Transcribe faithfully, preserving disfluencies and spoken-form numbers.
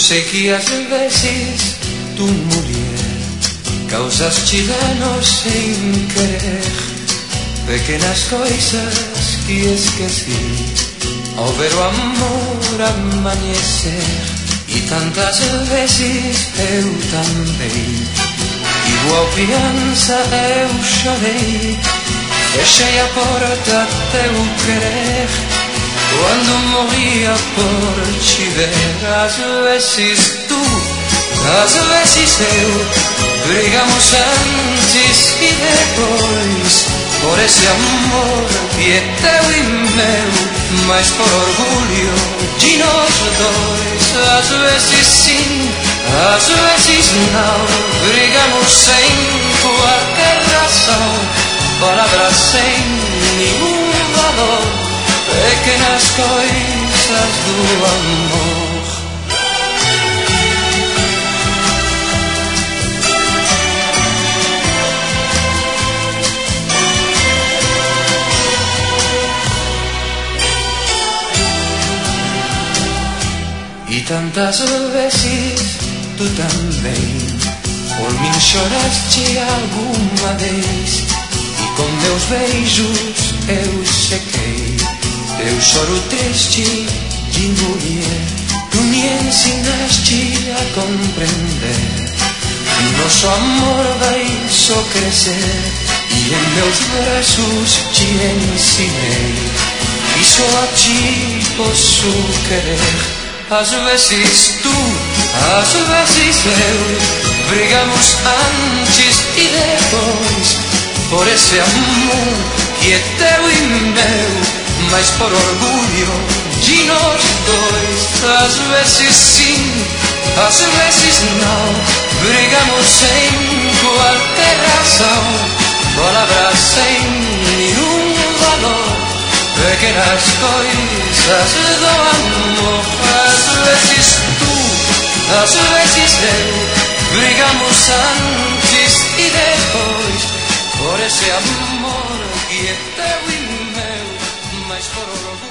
sei que às vezes tu, mulher, causaste danos sem querer, pequenas coisas que esqueci ao ver o amor amanhecer. E tantas vezes eu também, igual criança eu chorei, fechei a porta até o querer, quando morria por te ver. Às vezes tu, às vezes eu, brigamos antes e depois, por esse amor que é teu e meu, mas por orgulho de nós dois. Às vezes sim, às vezes não, brigamos sem qualquer razão, palavras sem nenhum valor, pequenas coisas do amor. E tantas vezes tu também por mim choraste alguma vez, e com meus beijos eu sequei teu choro triste de mulher. Tu me ensinaste a compreender que nosso amor vai só crescer, e em meus braços te ensinei que só a ti posso querer. Às vezes tu, às vezes eu, brigamos antes e depois, por esse amor que é teu e meu, mas por orgulho de nós dois. Às vezes sim, às vezes não, brigamos sem qualquer razão, palavras sem nenhum valor, pequenas coisas do amor. Às vezes tu, às vezes eu, brigamos antes e depois, por esse amor que é teu e meu, mas por orgulho